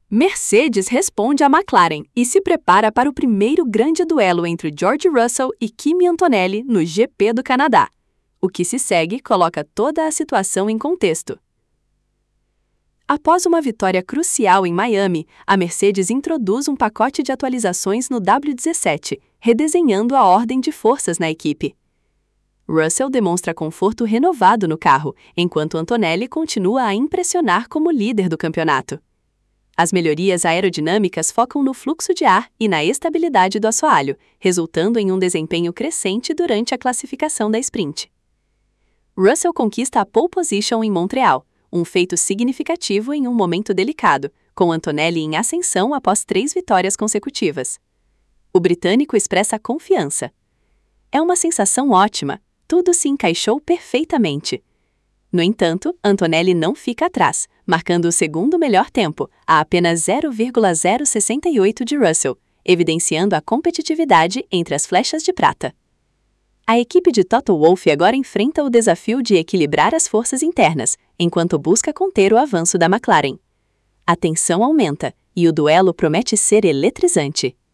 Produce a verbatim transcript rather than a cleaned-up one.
Mercedes responde à McLaren e se prepara para o primeiro grande duelo entre George Russell e Kimi Antonelli no G P do Canadá. O que se segue coloca toda a situação em contexto. Após uma vitória crucial em Miami, a Mercedes introduz um pacote de atualizações no W dezessete, redesenhando a ordem de forças na equipe. Russell demonstra conforto renovado no carro, enquanto Antonelli continua a impressionar como líder do campeonato. As melhorias aerodinâmicas focam no fluxo de ar e na estabilidade do assoalho, resultando em um desempenho crescente durante a classificação da sprint. Russell conquista a pole position em Montreal, um feito significativo em um momento delicado, com Antonelli em ascensão após três vitórias consecutivas. O britânico expressa confiança. É uma sensação ótima, tudo se encaixou perfeitamente. No entanto, Antonelli não fica atrás, marcando o segundo melhor tempo, a apenas zero vírgula zero sessenta e oito de Russell, evidenciando a competitividade entre as flechas de prata. A equipe de Toto Wolff agora enfrenta o desafio de equilibrar as forças internas, enquanto busca conter o avanço da McLaren. A tensão aumenta, e o duelo promete ser eletrizante.